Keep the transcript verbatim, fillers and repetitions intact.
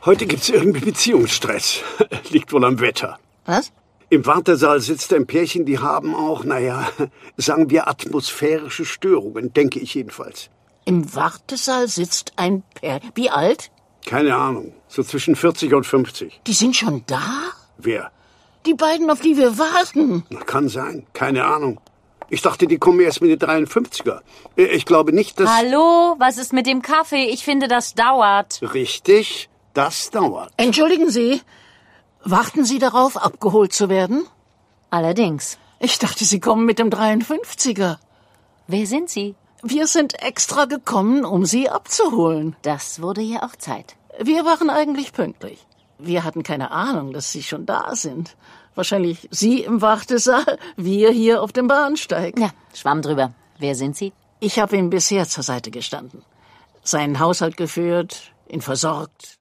Heute gibt's irgendwie Beziehungsstress. Liegt wohl am Wetter. Was? Im Wartesaal sitzt ein Pärchen, die haben auch, naja, sagen wir atmosphärische Störungen, denke ich jedenfalls. Im Wartesaal sitzt ein Pärchen. Wie alt? Keine Ahnung, so zwischen vierzig und fünfzig. Die sind schon da? Wer? Die beiden, auf die wir warten. Kann sein, keine Ahnung. Ich dachte, die kommen erst mit den dreiundfünfziger. Ich glaube nicht, dass... Hallo, was ist mit dem Kaffee? Ich finde, das dauert. Richtig, das dauert. Entschuldigen Sie, warten Sie darauf, abgeholt zu werden? Allerdings. Ich dachte, Sie kommen mit dem dreiundfünfziger. Wer sind Sie? Wir sind extra gekommen, um Sie abzuholen. Das wurde ja auch Zeit. Wir waren eigentlich pünktlich. Wir hatten keine Ahnung, dass Sie schon da sind. Wahrscheinlich Sie im Wartesaal, wir hier auf dem Bahnsteig. Ja, Schwamm drüber. Wer sind Sie? Ich habe ihm bisher zur Seite gestanden. Seinen Haushalt geführt, ihn versorgt,